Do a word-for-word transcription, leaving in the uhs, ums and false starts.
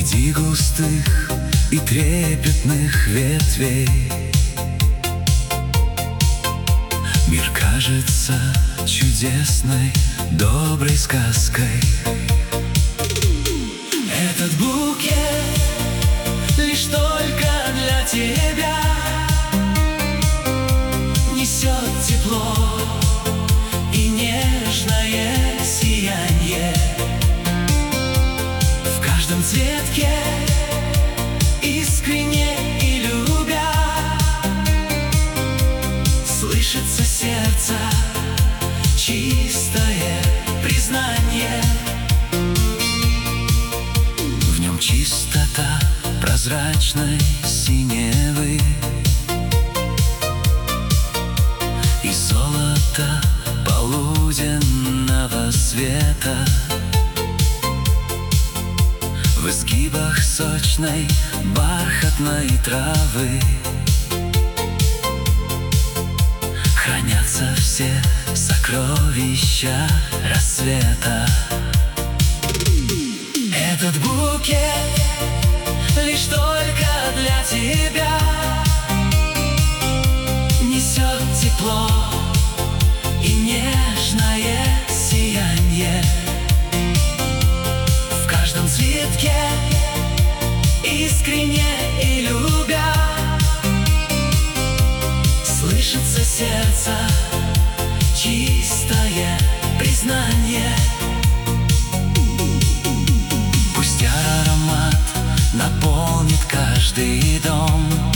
Среди густых и трепетных ветвей мир кажется чудесной, доброй сказкой. Этот букет лишь только для тебя несет тепло и нежное сиянье. В каждом цветке искренне и любя слышится сердце чистое признание. В нем чистота прозрачной синевы и золото полуденного света. В изгибах сочной бархатной травы хранятся все сокровища рассвета. Этот букет лишь только для тебя несет тепло и нежное сиянье. В каждом цветке искренне и любя слышится сердце чистое признание. Пусть аромат наполнит каждый дом,